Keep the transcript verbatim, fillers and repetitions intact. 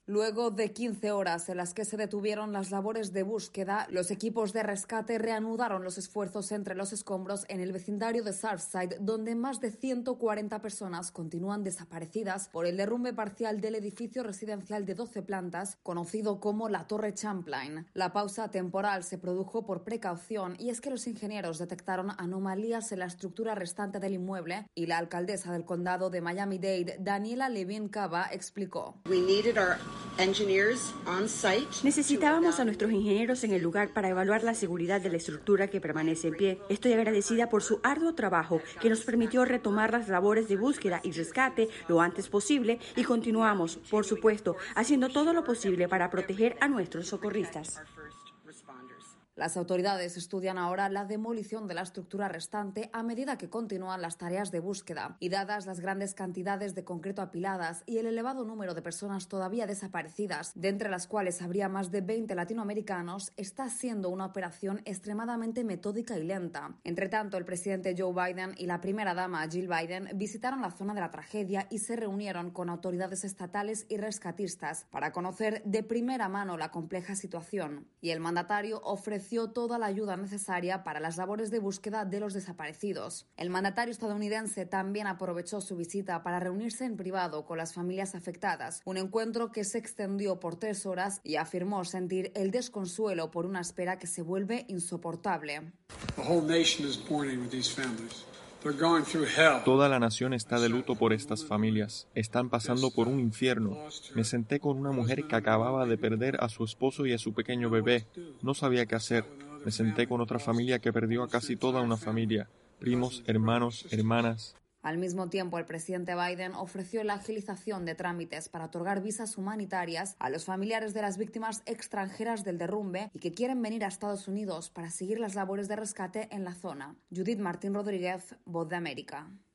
Luego de quince horas en las que se detuvieron las labores de búsqueda, los equipos de rescate reanudaron los esfuerzos entre los escombros en el vecindario de Surfside, donde más de ciento cuarenta personas continúan desaparecidas por el derrumbe parcial del edificio residencial de doce plantas, conocido como la Torre Champlain. La pausa temporal se produjo por precaución y es que los ingenieros detectaron anomalías en la estructura restante del inmueble y la alcaldesa del condado de Miami-Dade, Daniela Levine Cava, explicó. We needed our Necesitábamos a nuestros ingenieros en el lugar para evaluar la seguridad de la estructura que permanece en pie. Estoy agradecida por su arduo trabajo que nos permitió retomar las labores de búsqueda y rescate lo antes posible y continuamos, por supuesto, haciendo todo lo posible para proteger a nuestros socorristas. Las autoridades estudian ahora la demolición de la estructura restante a medida que continúan las tareas de búsqueda y dadas las grandes cantidades de concreto apiladas y el elevado número de personas todavía desaparecidas, de entre las cuales habría más de veinte latinoamericanos, está siendo una operación extremadamente metódica y lenta. Entre tanto, el presidente Joe Biden y la primera dama Jill Biden visitaron la zona de la tragedia y se reunieron con autoridades estatales y rescatistas para conocer de primera mano la compleja situación. Y el mandatario ofreció toda la ayuda necesaria para las labores de búsqueda de los desaparecidos. El mandatario estadounidense también aprovechó su visita para reunirse en privado con las familias afectadas, un encuentro que se extendió por tres horas y afirmó sentir el desconsuelo por una espera que se vuelve insoportable. Toda la nación está de luto por estas familias. Están pasando por un infierno. Me senté con una mujer que acababa de perder a su esposo y a su pequeño bebé. No sabía qué hacer. Me senté con otra familia que perdió a casi toda una familia. Primos, hermanos, hermanas. Al mismo tiempo, el presidente Biden ofreció la agilización de trámites para otorgar visas humanitarias a los familiares de las víctimas extranjeras del derrumbe y que quieren venir a Estados Unidos para seguir las labores de rescate en la zona. Judith Martín Rodríguez, Voz de América.